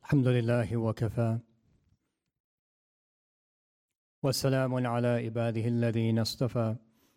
الحمد لله وكفى وسلام على عباده الذين اصطفى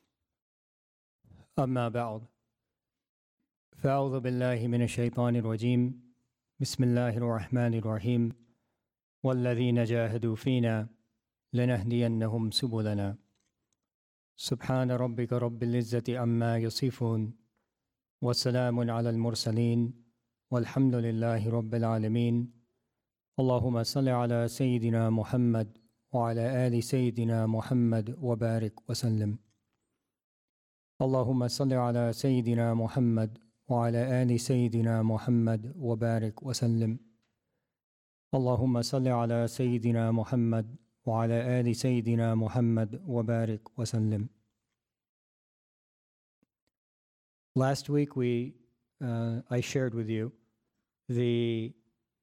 أما بعد فأعوذ بالله من الشيطان الرجيم بسم الله الرحمن الرحيم والذين جاهدوا فينا لنهدينهم سبلنا سبحان ربك رب العزة عما يصفون وسلام على المرسلين والحمد لله رب العالمين اللهم صل على سيدنا محمد وعلى آل سيدنا محمد وبارك وسلم اللهم صل على سيدنا محمد وعلى آل سيدنا محمد وبارك وسلم اللهم صل على سيدنا محمد وعلى آل سيدنا محمد وبارك وسلم. Last week I shared with you the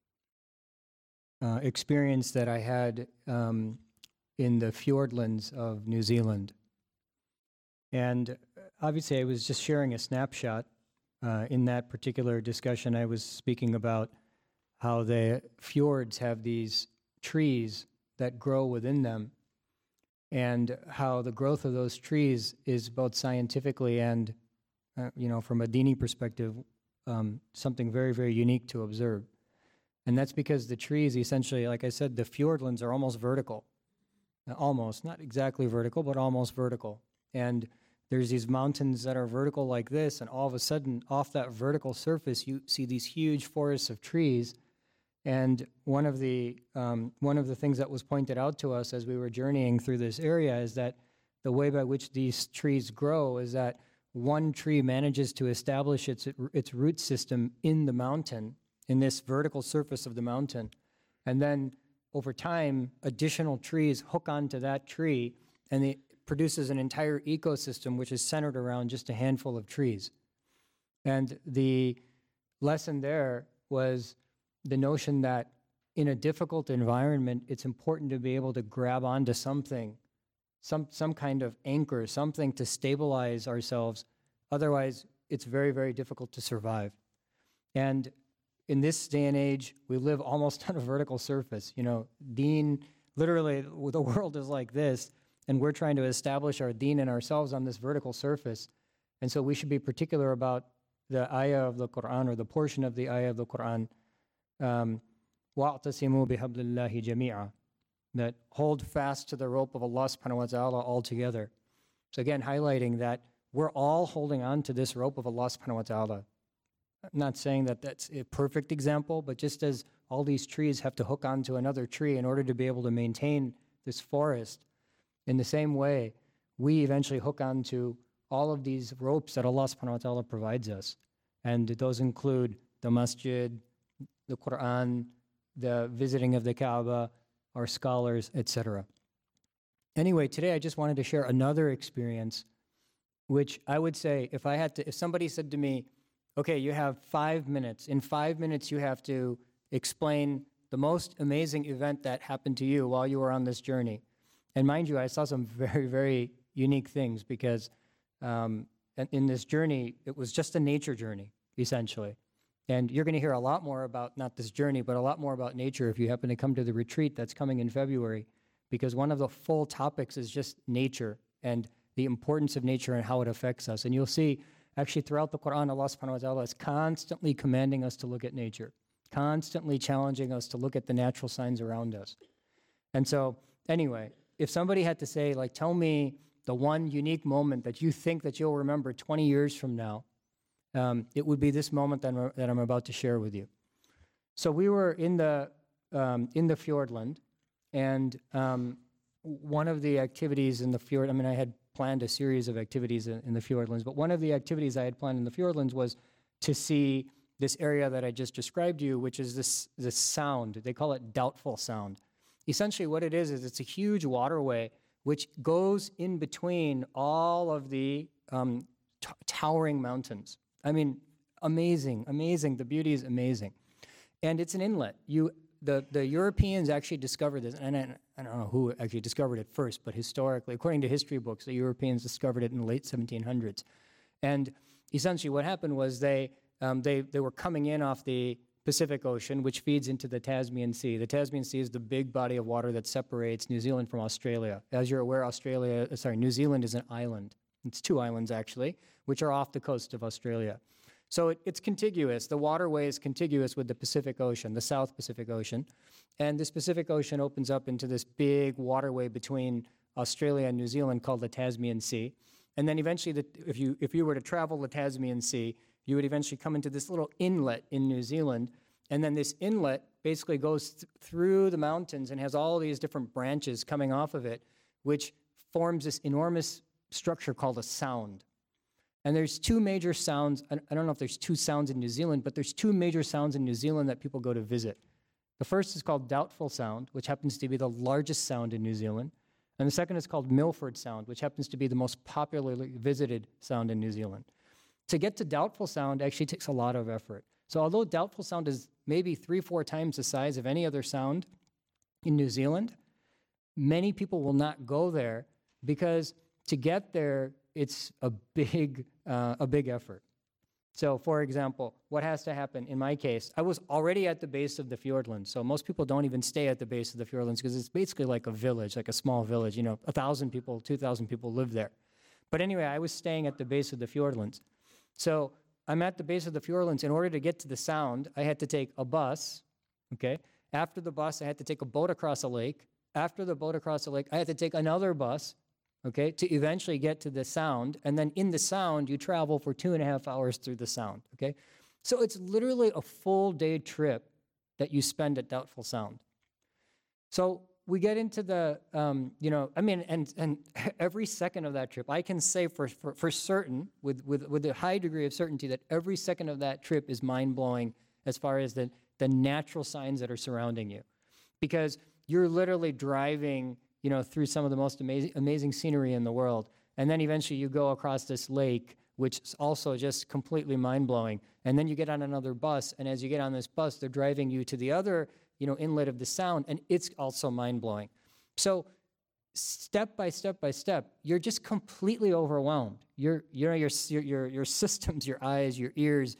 experience that I had in the Fiordlands of New Zealand. And obviously I was just sharing a snapshot. In that particular discussion, I was speaking about how the fjords have these trees that grow within them, and how the growth of those trees is both scientifically and, from a Dini perspective, something very, very unique to observe. And that's because the trees, essentially, like I said, the Fiordlands are almost vertical. Almost, not exactly vertical, but almost vertical. And there's these mountains that are vertical like this, and all of a sudden, off that vertical surface, you see these huge forests of trees. And one of the things that was pointed out to us as we were journeying through this area is that the way by which these trees grow is that one tree manages to establish its root system in the mountain, in this vertical surface of the mountain. And then over time, additional trees hook onto that tree, and it produces an entire ecosystem which is centered around just a handful of trees. And the lesson there was the notion that in a difficult environment, it's important to be able to grab onto something, some kind of anchor, something to stabilize ourselves. Otherwise, it's very, very difficult to survive. And in this day and age, we live almost on a vertical surface. Deen, literally, the world is like this, and we're trying to establish our deen and ourselves on this vertical surface. And so we should be particular about the ayah of the Quran, or the portion of the ayah of the Quran, وَاعْتَصِمُوا بِحَبْلِ اللَّهِ جَمِيعًا, that hold fast to the rope of Allah subhanahu wa ta'ala altogether. So again, highlighting that we're all holding on to this rope of Allah subhanahu wa ta'ala. I'm not saying that that's a perfect example, but just as all these trees have to hook onto another tree in order to be able to maintain this forest, in the same way, we eventually hook onto all of these ropes that Allah subhanahu wa ta'ala provides us. And those include the masjid, the Quran, the visiting of the Kaaba, our scholars, etc. Anyway, today I just wanted to share another experience, which I would say, if somebody said to me, okay, you have 5 minutes. In 5 minutes, you have to explain the most amazing event that happened to you while you were on this journey. And mind you, I saw some very, very unique things because in this journey, it was just a nature journey, essentially. And you're going to hear a lot more about, not this journey, but a lot more about nature if you happen to come to the retreat that's coming in February, because one of the full topics is just nature and the importance of nature and how it affects us. And you'll see, actually, throughout the Quran, Allah subhanahu wa ta'ala is constantly commanding us to look at nature, constantly challenging us to look at the natural signs around us. And so, anyway, if somebody had to say, tell me the one unique moment that you think that you'll remember 20 years from now, it would be this moment that I'm about to share with you. So we were in the Fiordland, and one of the activities in the fjord, I had planned a series of activities in the Fiordlands, but one of the activities I had planned in the Fiordlands was to see this area that I just described to you, which is this sound. They call it Doubtful Sound. Essentially what it is it's a huge waterway which goes in between all of the towering mountains. Amazing. The beauty is amazing. And it's an inlet. The Europeans actually discovered this, and I don't know who actually discovered it first, but historically, according to history books, the Europeans discovered it in the late 1700s. And essentially what happened was they were coming in off the Pacific Ocean, which feeds into the Tasman Sea. The Tasman Sea is the big body of water that separates New Zealand from Australia. As you're aware, New Zealand is an island. It's 2 islands, actually, which are off the coast of Australia. So it's contiguous. The waterway is contiguous with the Pacific Ocean, the South Pacific Ocean. And this Pacific Ocean opens up into this big waterway between Australia and New Zealand called the Tasman Sea. And then eventually, if you were to travel the Tasman Sea, you would eventually come into this little inlet in New Zealand. And then this inlet basically goes through the mountains and has all these different branches coming off of it, which forms this enormous structure called a sound. And there's 2 major sounds. I don't know if there's 2 sounds in New Zealand, but there's 2 major sounds in New Zealand that people go to visit. The first is called Doubtful Sound, which happens to be the largest sound in New Zealand. And the second is called Milford Sound, which happens to be the most popularly visited sound in New Zealand. To get to Doubtful Sound actually takes a lot of effort. So although Doubtful Sound is maybe 3-4 times the size of any other sound in New Zealand, many people will not go there because to get there, it's a big effort. So, for example, what has to happen in my case, I was already at the base of the Fiordlands. So most people don't even stay at the base of the Fiordlands because it's basically like a village, like a small village. 1,000 people, 2,000 people live there. But anyway, I was staying at the base of the Fiordlands. So I'm at the base of the Fiordlands. In order to get to the sound, I had to take a bus, okay? After the bus, I had to take a boat across a lake. After the boat across the lake, I had to take another bus, okay, to eventually get to the sound. And then in the sound, you travel for 2.5 hours through the sound, okay? So it's literally a full day trip that you spend at Doubtful Sound. So we get into the, and every second of that trip, I can say for certain, with a high degree of certainty, that every second of that trip is mind-blowing as far as the natural signs that are surrounding you. Because you're literally driving through some of the most amazing scenery in the world. And then eventually you go across this lake, which is also just completely mind-blowing. And then you get on another bus, and as you get on this bus, they're driving you to the other, inlet of the sound, and it's also mind-blowing. So step by step by step, you're just completely overwhelmed. Your systems, your eyes, your ears,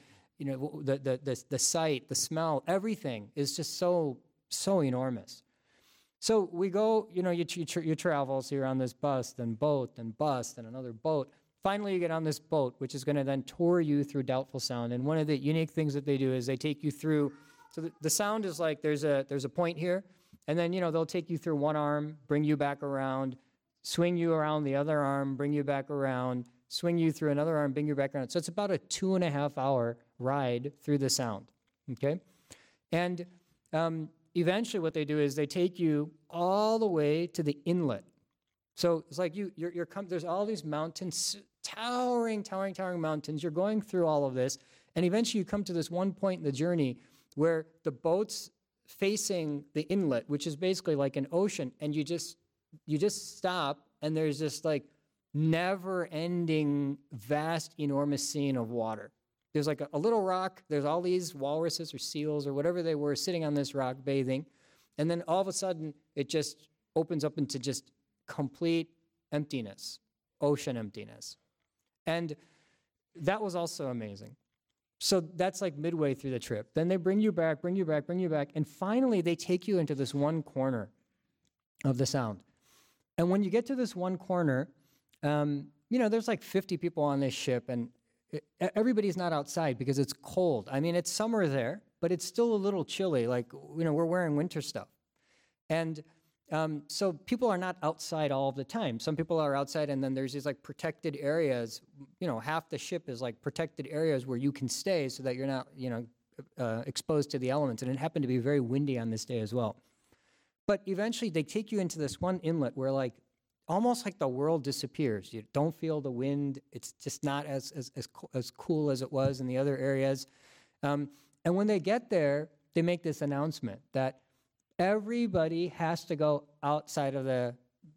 the sight, the smell, everything is just so enormous. So we go, you travel, so you're on this bus, then boat, then bus, then another boat. Finally, you get on this boat, which is going to then tour you through Doubtful Sound. And one of the unique things that they do is they take you through, so the sound is like there's a point here, and then, they'll take you through one arm, bring you back around, swing you around the other arm, bring you back around, swing you through another arm, bring you back around. So it's about a 2.5-hour ride through the sound, okay? And eventually what they do is they take you all the way to the inlet. So it's like there's all these mountains, towering mountains. You're going through all of this, and eventually you come to this one point in the journey where the boat's facing the inlet, which is basically like an ocean, and you just stop, and there's this like never-ending, vast, enormous scene of water. There's like a little rock. There's all these walruses or seals or whatever they were sitting on this rock bathing. And then all of a sudden, it just opens up into just complete emptiness, ocean emptiness. And that was also amazing. So that's like midway through the trip. Then they bring you back. And finally, they take you into this one corner of the sound. And when you get to this one corner, there's like 50 people on this ship, and everybody's not outside because it's cold. I mean, it's summer there, but it's still a little chilly. Like, we're wearing winter stuff. And so people are not outside all the time. Some people are outside, and then there's these like protected areas. Half the ship is like protected areas where you can stay so that you're not, exposed to the elements. And it happened to be very windy on this day as well. But eventually they take you into this one inlet where almost like the world disappears. You don't feel the wind. It's just not as cool as it was in the other areas. And when they get there, they make this announcement that everybody has to go outside of the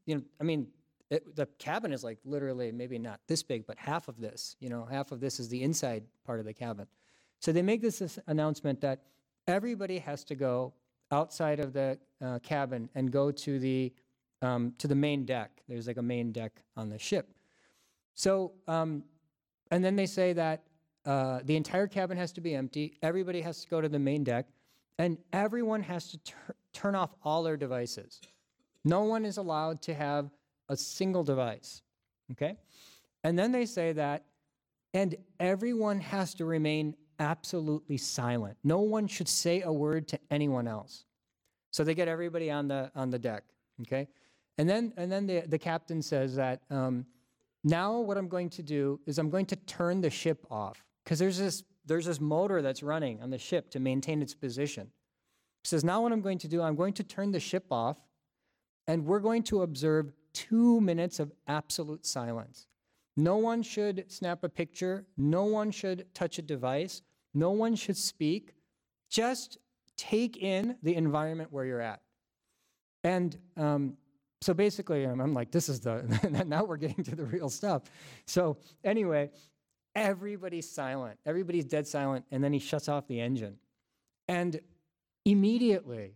cabin is like literally maybe not this big, but half of this. Half of this is the inside part of the cabin. So they make this announcement that everybody has to go outside of the cabin and go to the main deck. There's like a main deck on the ship. So, and then they say that the entire cabin has to be empty. Everybody has to go to the main deck, and everyone has to turn off all their devices. No one is allowed to have a single device, okay? And then they say that, and everyone has to remain absolutely silent. No one should say a word to anyone else. So they get everybody on the deck, okay? And then the captain says that now what I'm going to do is I'm going to turn the ship off, because there's this motor that's running on the ship to maintain its position. He says, now what I'm going to do, I'm going to turn the ship off, and we're going to observe 2 minutes of absolute silence. No one should snap a picture. No one should touch a device. No one should speak. Just take in the environment where you're at. And so basically, I'm like, this is now we're getting to the real stuff. So anyway, everybody's silent. Everybody's dead silent, and then he shuts off the engine. And immediately,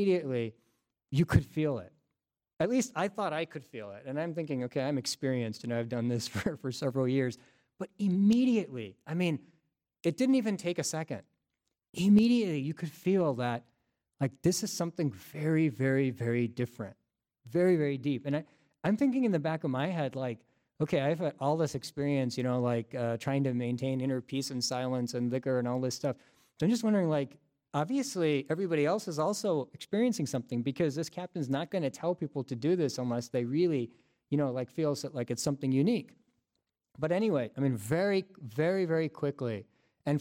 you could feel it. At least I thought I could feel it. And I'm thinking, okay, I'm experienced, and I've done this for several years. But immediately, I mean, it didn't even take a second. Immediately, you could feel that, like, this is something very, very, very different, very, very deep. And I'm thinking in the back of my head, like, okay, I've had all this experience, like trying to maintain inner peace and silence and liquor and all this stuff. So I'm just wondering, like, obviously, everybody else is also experiencing something, because this captain's not going to tell people to do this unless they really, like, feel like it's something unique. But anyway, I mean, very, very, very quickly, and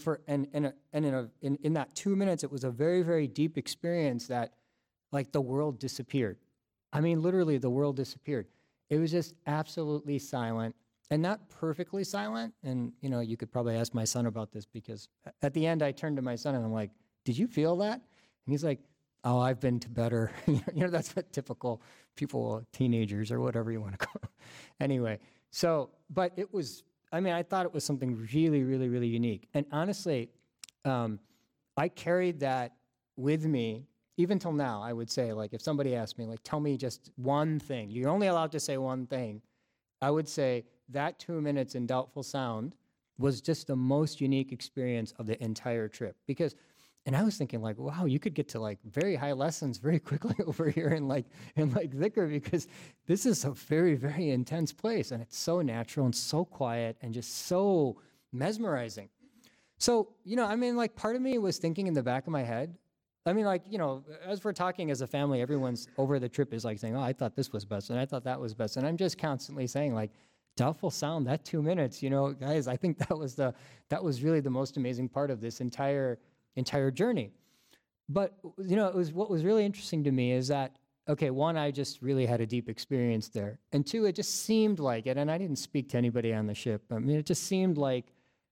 in that 2 minutes, it was a very, very deep experience that, like, the world disappeared. I mean, literally, the world disappeared. It was just absolutely silent, and not perfectly silent. And you could probably ask my son about this, because at the end, I turned to my son and I'm like, did you feel that? And he's like, oh, I've been to better. That's what typical people, teenagers or whatever you want to call it. Anyway, but it was, I thought it was something really, really, really unique. And honestly, I carried that with me even till now. I would say, like, if somebody asked me, like, tell me just one thing, you're only allowed to say one thing, I would say that 2 minutes in Doubtful Sound was just the most unique experience of the entire trip. And I was thinking, like, wow, you could get to, like, very high lessons very quickly over here in Vicar, because this is a very, very intense place, and it's so natural and so quiet and just so mesmerizing. So, like, part of me was thinking in the back of my head, as we're talking as a family, everyone's over the trip is like saying, oh, I thought this was best, and I thought that was best. And I'm just constantly saying, like, Doubtful Sound, that 2 minutes, guys, I think that was really the most amazing part of this entire journey. But, what was really interesting to me is that, okay, one, I just really had a deep experience there. And two, it just seemed like it, and I didn't speak to anybody on the ship. It just seemed like,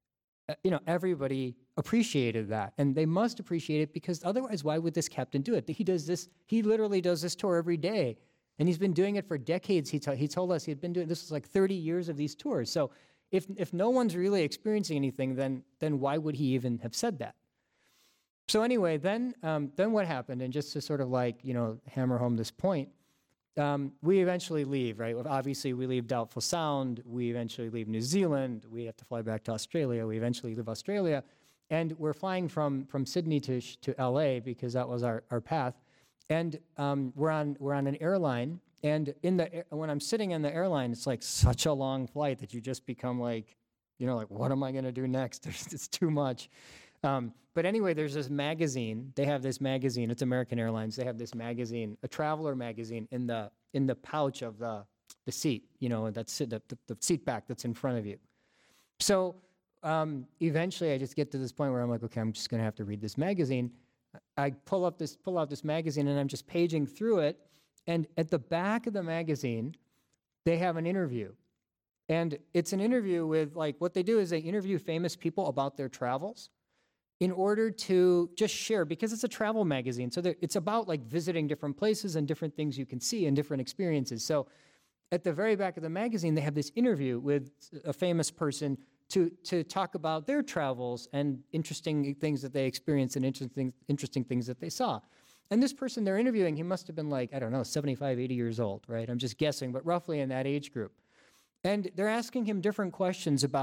everybody appreciated that. And they must appreciate it, because otherwise, why would this captain do it? He literally does this tour every day. And he's been doing it for decades. He told us he had been doing this was like 30 years of these tours. So if no one's really experiencing anything, then why would he even have said that? So anyway, then what happened? And just to sort of hammer home this point, we eventually leave, right? Obviously, we leave Doubtful Sound. We eventually leave New Zealand. We have to fly back to Australia. We eventually leave Australia. And we're flying from Sydney to LA, because that was our path. And we're on an airline. And when I'm sitting in the airline, it's like such a long flight that you just become like, what am I going to do next? It's too much. But anyway, there's this magazine. They have this magazine. It's American Airlines. They have this magazine, a traveler magazine, in the pouch of the seat. That's the seat back that's in front of you. So eventually, I just get to this point where I'm like, okay, I'm just going to have to read this magazine. I pull out this magazine, and I'm just paging through it. And at the back of the magazine, they have an interview. And it's an interview with, what they do is they interview famous people about their travels, in order to just share, because it's a travel magazine. So it's about visiting different places and different things you can see and different experiences. So at the very back of the magazine, they have this interview with a famous person to talk about their travels and interesting things that they experienced and interesting things that they saw. And this person they're interviewing, he must have been 75, 80 years old, right? I'm just guessing, but roughly in that age group. And they're asking him different questions about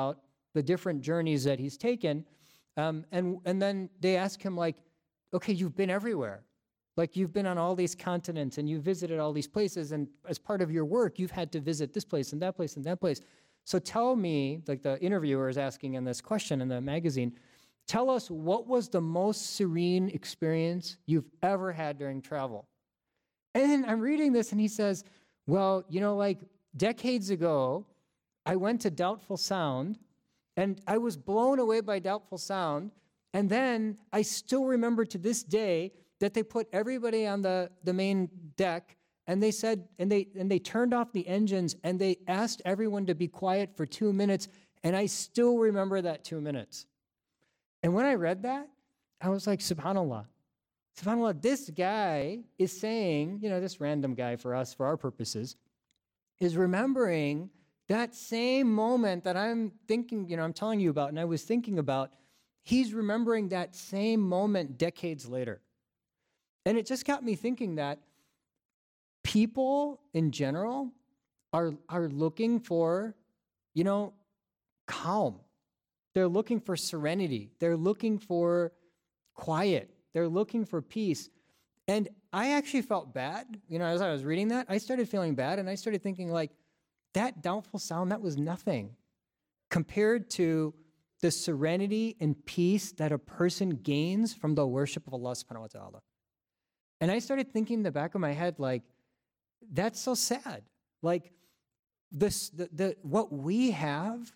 the different journeys that he's taken. And then they ask him, like, okay, you've been everywhere. Like, you've been on all these continents and you visited all these places, and as part of your work, you've had to visit this place and that place and that place. So tell me, like the interviewer is asking in this question in the magazine, tell us, what was the most serene experience you've ever had during travel? And I'm reading this and he says, well, like decades ago, I went to Doubtful Sound and I was blown away by Doubtful Sound. And then I still remember to this day that they put everybody on the main deck and they said, and they turned off the engines and they asked everyone to be quiet for 2 minutes. And I still remember that 2 minutes. And when I read that, I was like, subhanAllah. SubhanAllah, this guy is saying, this random guy for us, for our purposes, is remembering that same moment that I'm thinking, I'm telling you about, and I was thinking about, he's remembering that same moment decades later. And it just got me thinking that people in general are looking for, calm. They're looking for serenity. They're looking for quiet. They're looking for peace. And I actually felt bad. As I was reading that, I started feeling bad, and I started thinking, like, that Doubtful Sound, that was nothing compared to the serenity and peace that a person gains from the worship of Allah subhanahu wa ta'ala. And I started thinking in the back of my head, like, that's so sad. Like, what we have,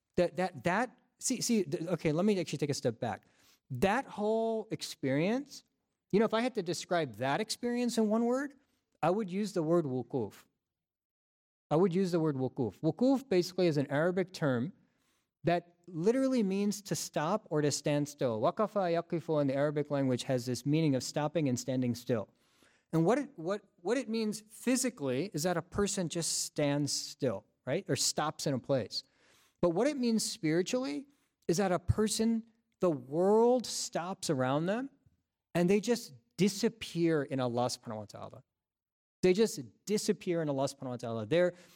okay, let me actually take a step back. That whole experience, if I had to describe that experience in one word, I would use the word wukuf. Wukuf basically is an Arabic term that literally means to stop or to stand still. Waqafa yaqifu in the Arabic language has this meaning of stopping and standing still. And what it means physically is that a person just stands still, right? Or stops in a place. But what it means spiritually is that a person, the world stops around them and they just disappear in Allah subhanahu wa ta'ala. They just disappear in Allah subhanahu wa ta'ala.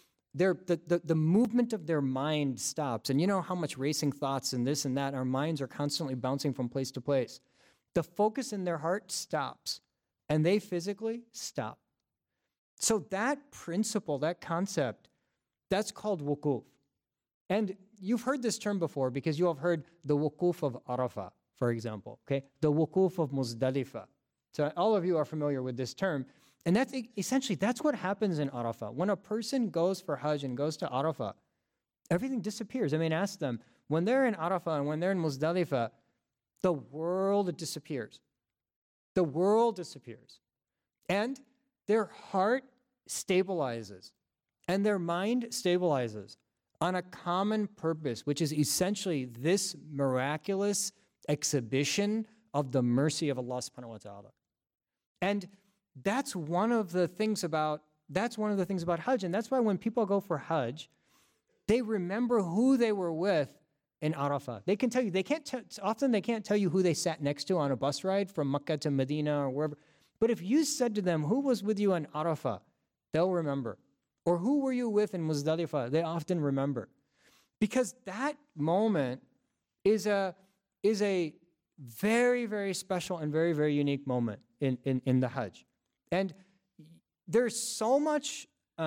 The movement of their mind stops. And you know how much racing thoughts and this and that, our minds are constantly bouncing from place to place. The focus in their heart stops and they physically stop. So that principle, that concept, that's called wukuf. And you've heard this term before because you have heard the wukuf of Arafah, for example, okay? The wukuf of Muzdalifah. So all of you are familiar with this term. And that's essentially, that's what happens in Arafah. When a person goes for Hajj and goes to Arafah, everything disappears. I mean, ask them, when they're in Arafah and when they're in Muzdalifah, the world disappears. The world disappears. And their heart stabilizes. And their mind stabilizes on a common purpose, which is essentially this miraculous exhibition of the mercy of Allah subhanahu wa ta'ala. And that's one of the things about Hajj. And that's why when people go for Hajj, they remember who they were with in Arafah. They can tell you, often they can't tell you who they sat next to on a bus ride from Mecca to Medina or wherever. But if you said to them, who was with you on Arafah, they'll remember. Or who were you with in Muzdalifah? They often remember. Because that moment is a very, very special and very, very unique moment in the Hajj. And there's so much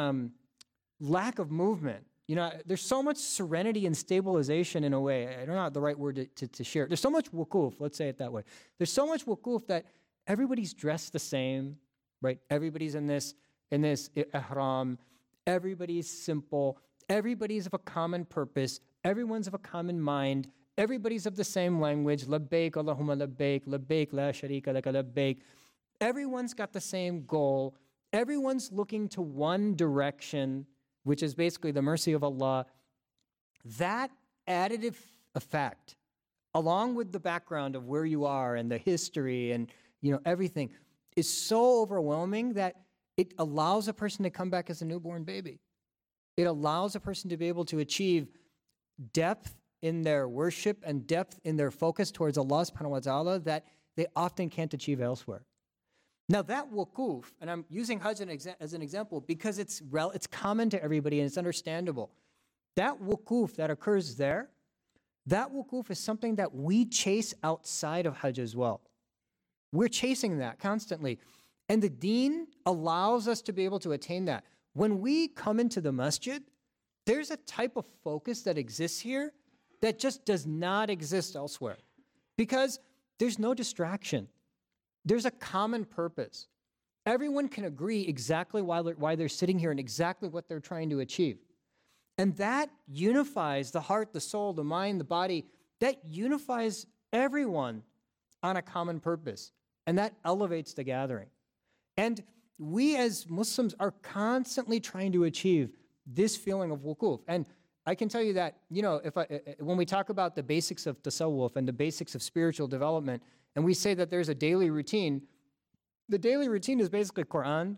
lack of movement. There's so much serenity and stabilization in a way. I don't know the right word to share. There's so much wukuf, let's say it that way. There's so much wukuf that everybody's dressed the same, right? Everybody's in this ihram. Everybody's simple. Everybody's of a common purpose. Everyone's of a common mind. Everybody's of the same language. Labbaik, Allahumma labbaik, labbaik, la sharika laka labbaik. Everyone's got the same goal. Everyone's looking to one direction, which is basically the mercy of Allah. That additive effect, along with the background of where you are and the history and everything, is so overwhelming that it allows a person to come back as a newborn baby. It allows a person to be able to achieve depth in their worship and depth in their focus towards Allah subhanahu wa ta'ala that they often can't achieve elsewhere. Now that wukuf, and I'm using Hajj as an example because it's common to everybody and it's understandable. That wukuf that occurs there That wukuf is something that we chase outside of Hajj as well. We're chasing that constantly. And the deen allows us to be able to attain that. When we come into the masjid, there's a type of focus that exists here that just does not exist elsewhere. Because there's no distraction. There's a common purpose. Everyone can agree exactly why they're sitting here and exactly what they're trying to achieve. And that unifies the heart, the soul, the mind, the body. That unifies everyone on a common purpose. And that elevates the gathering. And we as Muslims are constantly trying to achieve this feeling of wukuf. And I can tell you that, when we talk about the basics of tasawwuf and the basics of spiritual development, and we say that there's a daily routine, the daily routine is basically Quran,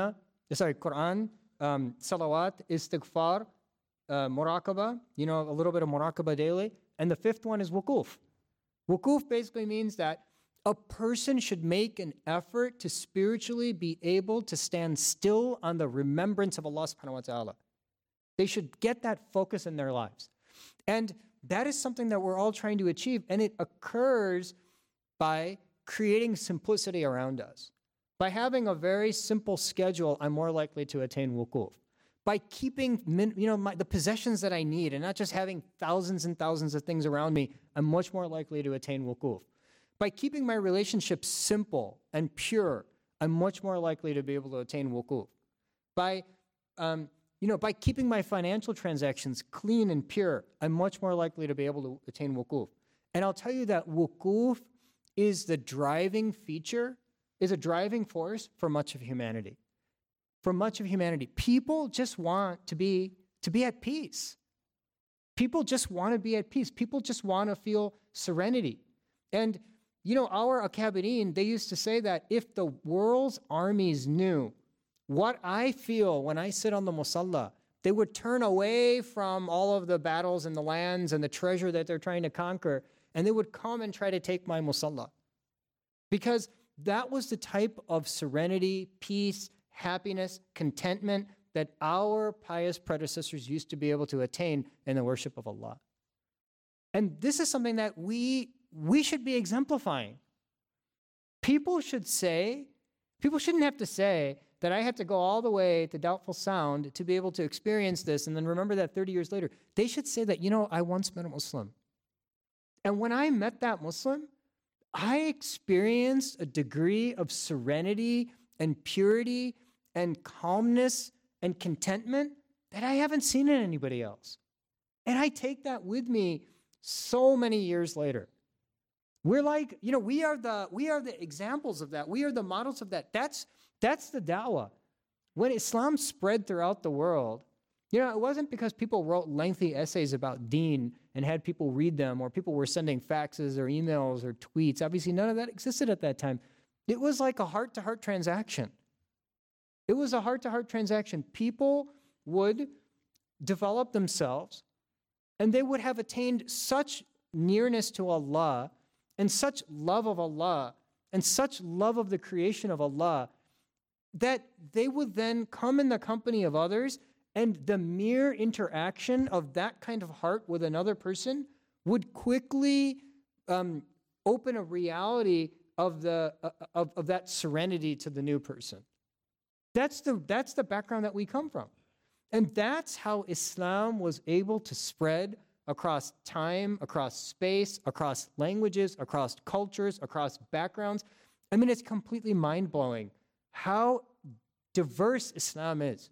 Quran, salawat, istighfar, muraqabah, a little bit of muraqabah daily. And the fifth one is wukuf. Wukuf basically means that a person should make an effort to spiritually be able to stand still on the remembrance of Allah subhanahu wa ta'ala. They should get that focus in their lives. And that is something that we're all trying to achieve. And it occurs by creating simplicity around us. By having a very simple schedule, I'm more likely to attain wukuf. By keeping the possessions that I need and not just having thousands and thousands of things around me, I'm much more likely to attain wukuf. By keeping my relationships simple and pure, I'm much more likely to be able to attain wukuf. By keeping my financial transactions clean and pure, I'm much more likely to be able to attain wukuf. And I'll tell you that wukuf is the driving feature, is a driving force for much of humanity. For much of humanity, people just want to be at peace. People just want to be at peace. People just want to feel serenity. And our Akabirin, they used to say that if the world's armies knew what I feel when I sit on the musalla, they would turn away from all of the battles and the lands and the treasure that they're trying to conquer, and they would come and try to take my musalla. Because that was the type of serenity, peace, happiness, contentment that our pious predecessors used to be able to attain in the worship of Allah. And this is something that we should be exemplifying. People shouldn't have to say that I have to go all the way to Doubtful Sound to be able to experience this and then remember that 30 years later. They should say that, I once met a Muslim. And when I met that Muslim, I experienced a degree of serenity and purity and calmness and contentment that I haven't seen in anybody else. And I take that with me so many years later. We're like, we are the examples of that. We are the models of that. That's the da'wah. When Islam spread throughout the world, it wasn't because people wrote lengthy essays about deen and had people read them, or people were sending faxes or emails or tweets. Obviously, none of that existed at that time. It was like a heart-to-heart transaction. It was a heart-to-heart transaction. People would develop themselves, and they would have attained such nearness to Allah and such love of Allah and such love of the creation of Allah that they would then come in the company of others, and the mere interaction of that kind of heart with another person would quickly open a reality of that serenity to the new person. That's the background that we come from. And that's how Islam was able to spread across time, across space, across languages, across cultures, across backgrounds. I mean, it's completely mind-blowing how diverse Islam is.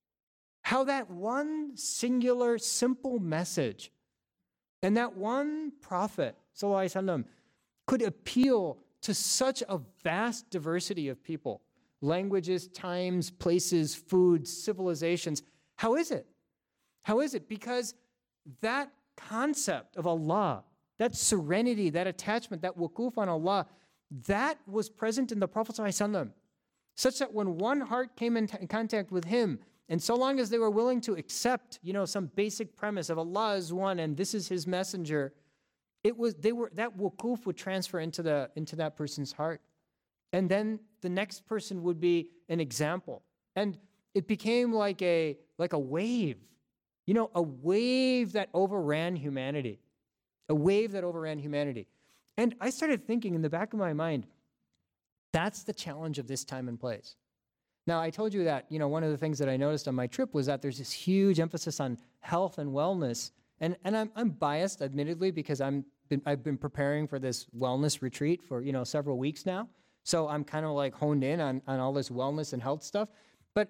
How that one singular, simple message and that one prophet, sallallahu alaihi wasallam, could appeal to such a vast diversity of people. Languages, times, places, foods, civilizations. How is it? How is it? Because that concept of Allah, that serenity, that attachment, that wukuf on Allah, that was present in the Prophet ﷺ, such that when one heart came in contact with him, and so long as they were willing to accept, some basic premise of Allah is one and this is His messenger, that wukuf would transfer into that person's heart. And then the next person would be an example. And it became like a wave, a wave that overran humanity. a wave that overran humanity. And I started thinking in the back of my mind, that's the challenge of this time and place. Now, I told you that, one of the things that I noticed on my trip was that there's this huge emphasis on health and wellness. And I'm biased, admittedly, because I've been preparing for this wellness retreat for, several weeks now. So I'm kind of like honed in on all this wellness and health stuff. But,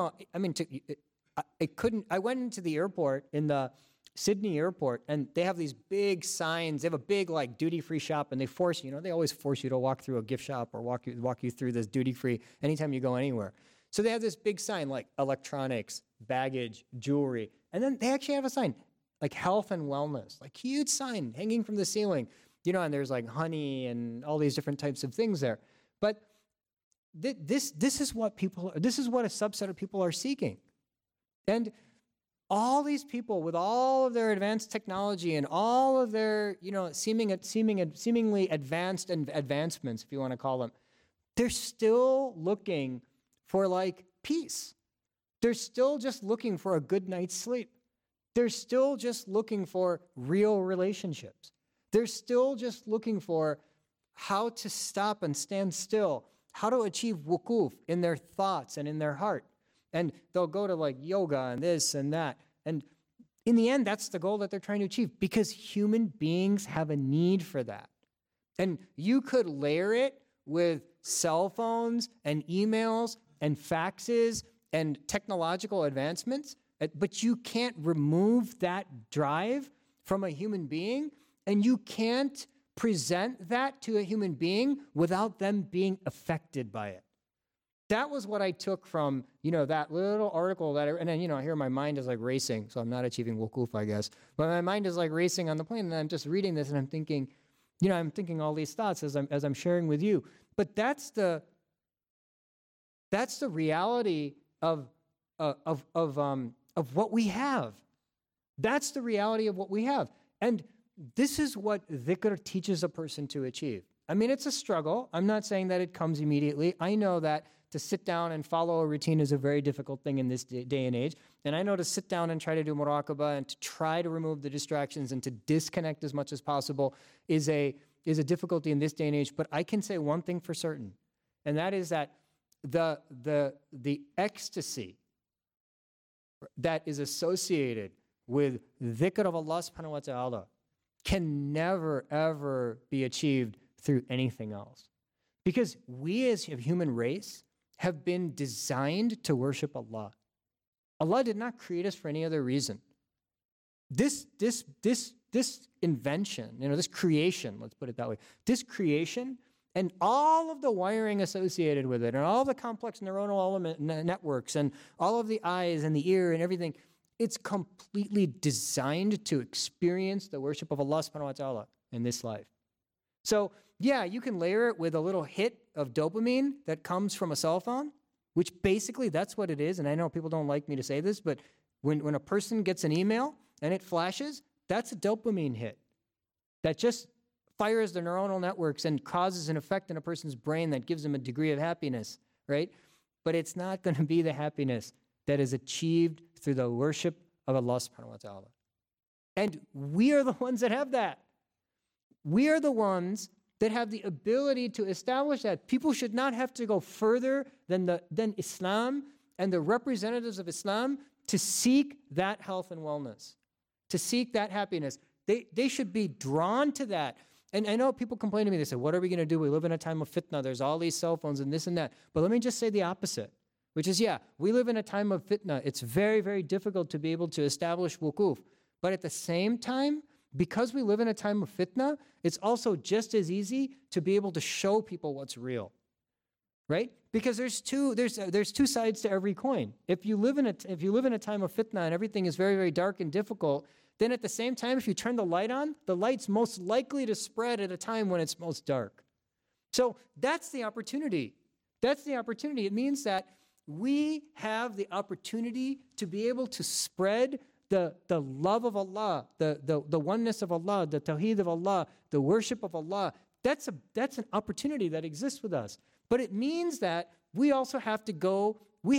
I went into the airport, in the Sydney airport, and they have these big signs. They have a big duty-free shop, and they force they always force you to walk through a gift shop or walk you through this duty-free anytime you go anywhere. So they have this big sign like electronics, baggage, jewelry, and then they actually have a sign like health and wellness, like huge sign hanging from the ceiling, and there's like honey and all these different types of things there. But this is what a subset of people are seeking, and all these people with all of their advanced technology and all of their, seemingly advanced advancements, if you want to call them, they're still looking for peace. They're still just looking for a good night's sleep. They're still just looking for real relationships. They're still just looking for how to stop and stand still, how to achieve wukuf in their thoughts and in their heart. And they'll go to yoga and this and that. And in the end, that's the goal that they're trying to achieve, because human beings have a need for that. And you could layer it with cell phones and emails and faxes and technological advancements, but you can't remove that drive from a human being, and you can't present that to a human being without them being affected by it. That was what I took from, that little article and then, here my mind is racing, so I'm not achieving wukuf, I guess. But my mind is racing on the plane, and I'm just reading this, and I'm thinking, I'm thinking all these thoughts as I'm sharing with you. But that's the reality of what we have. That's the reality of what we have. And this is what dhikr teaches a person to achieve. It's a struggle. I'm not saying that it comes immediately. I know that to sit down and follow a routine is a very difficult thing in this day and age. And I know to sit down and try to do muraqabah and to try to remove the distractions and to disconnect as much as possible is a difficulty in this day and age. But I can say one thing for certain, and that is that the ecstasy that is associated with dhikr of Allah subhanahu wa ta'ala can never, ever be achieved through anything else. Because we as a human race have been designed to worship Allah. Allah did not create us for any other reason. This invention, this creation, let's put it that way, this creation and all of the wiring associated with it and all the complex neuronal networks and all of the eyes and the ear and everything, it's completely designed to experience the worship of Allah subhanahu wa ta'ala in this life. So, yeah, you can layer it with a little hit of dopamine that comes from a cell phone, which basically that's what it is. And I know people don't like me to say this, but when a person gets an email and it flashes, that's a dopamine hit that just fires the neuronal networks and causes an effect in a person's brain that gives them a degree of happiness, right? But it's not going to be the happiness that is achieved through the worship of Allah subhanahu wa ta'ala. And we are the ones that have that. We are the ones that have the ability to establish that. People should not have to go further than Islam and the representatives of Islam to seek that health and wellness, to seek that happiness. They should be drawn to that. And I know people complain to me, they say, what are we going to do? We live in a time of fitna. There's all these cell phones and this and that. But let me just say the opposite, which is, yeah, we live in a time of fitna. It's very, very difficult to be able to establish wukuf. But at the same time, because we live in a time of fitna, it's also just as easy to be able to show people what's real, right? Because there's two sides to every coin. If you live in a time of fitna and everything is very, very dark and difficult, then at the same time, if you turn the light on, the light's most likely to spread at a time when it's most dark. So that's the opportunity. That's the opportunity. It means that we have the opportunity to be able to spread the love of Allah, the oneness of Allah, the tawheed of Allah, the worship of Allah. That's an opportunity that exists with us. But it means that we also have to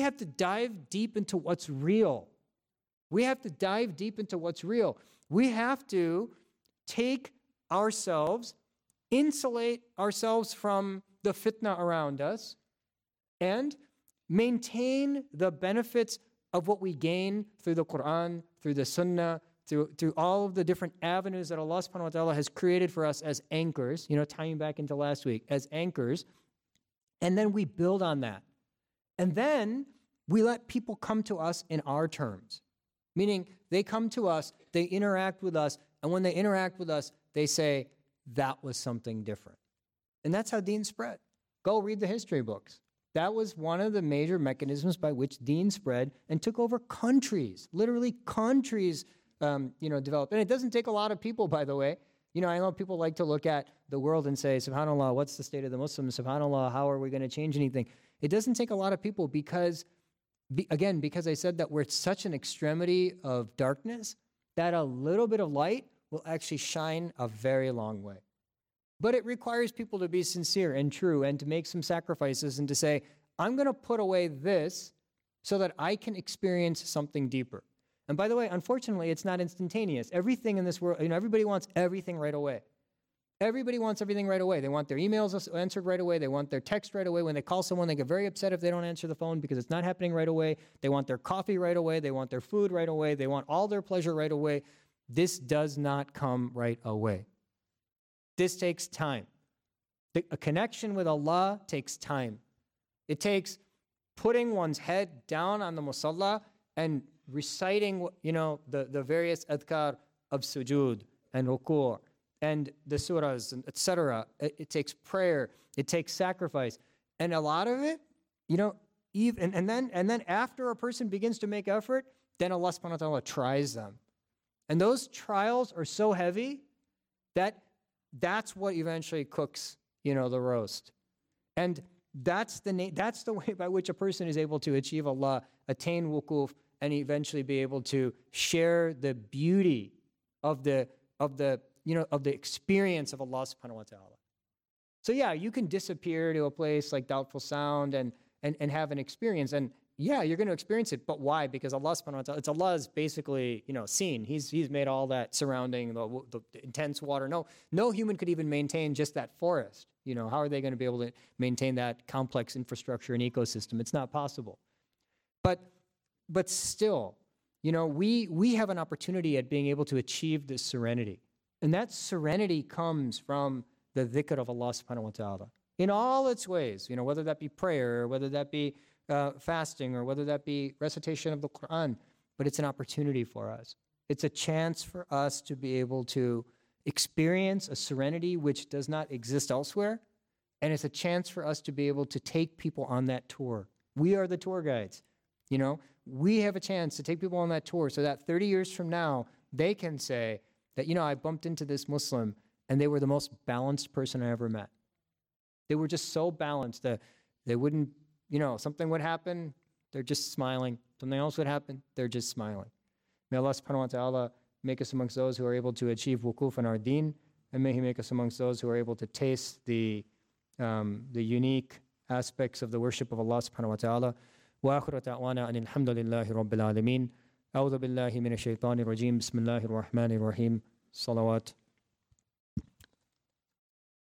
dive deep into what's real. We have to dive deep into what's real. We have to take ourselves, insulate ourselves from the fitna around us, and maintain the benefits of what we gain through the Quran, through the Sunnah, through all of the different avenues that Allah subhanahu wa ta'ala has created for us as anchors, tying back into last week, as anchors. And then we build on that. And then we let people come to us in our terms. Meaning they come to us, they interact with us, and when they interact with us, they say, that was something different. And that's how Deen spread. Go read the history books. That was one of the major mechanisms by which Deen spread and took over countries. Literally countries, developed. And it doesn't take a lot of people, by the way. I know people like to look at the world and say, subhanAllah, what's the state of the Muslims? SubhanAllah, how are we going to change anything? It doesn't take a lot of people because I said that we're at such an extremity of darkness that a little bit of light will actually shine a very long way. But it requires people to be sincere and true and to make some sacrifices and to say, I'm going to put away this so that I can experience something deeper. And by the way, unfortunately, it's not instantaneous. Everything in this world, everybody wants everything right away. Everybody wants everything right away. They want their emails answered right away. They want their text right away. When they call someone, they get very upset if they don't answer the phone because it's not happening right away. They want their coffee right away. They want their food right away. They want all their pleasure right away. This does not come right away. This takes time. A connection with Allah takes time. It takes putting one's head down on the musalla and reciting, the various adhkar of sujood and ruku' and the surahs, and etc. It takes prayer. It takes sacrifice. And a lot of it, and then after a person begins to make effort, then Allah subhanahu wa ta'ala tries them. And those trials are so heavy that that's what eventually cooks, the roast. And that's the way by which a person is able to achieve Allah, attain wukuf, and eventually be able to share the beauty of the experience of Allah subhanahu wa ta'ala. So yeah, you can disappear to a place like Doubtful Sound and have an experience. And yeah, you're going to experience it, but why? Because Allah subhanahu wa ta'ala, it's Allah's basically, scene. He's made all that surrounding the intense water. No human could even maintain just that forest. How are they going to be able to maintain that complex infrastructure and ecosystem? It's not possible. But still, we have an opportunity at being able to achieve this serenity. And that serenity comes from the dhikr of Allah subhanahu wa ta'ala in all its ways, whether that be prayer, or whether that be fasting, or whether that be recitation of the Quran. But it's an opportunity for us. It's a chance for us to be able to experience a serenity which does not exist elsewhere. And it's a chance for us to be able to take people on that tour. We are the tour guides. We have a chance to take people on that tour so that 30 years from now, they can say that, I bumped into this Muslim and they were the most balanced person I ever met. They were just so balanced that they wouldn't, something would happen, they're just smiling. Something else would happen, they're just smiling. May Allah subhanahu wa ta'ala make us amongst those who are able to achieve wukuf in our deen, and may He make us amongst those who are able to taste the unique aspects of the worship of Allah subhanahu wa ta'ala. وآخر دعوانا أن الحمد لله رب العالمين. أعوذ بالله من الشيطان الرجيم. بسم الله الرحمن الرحيم. صلوات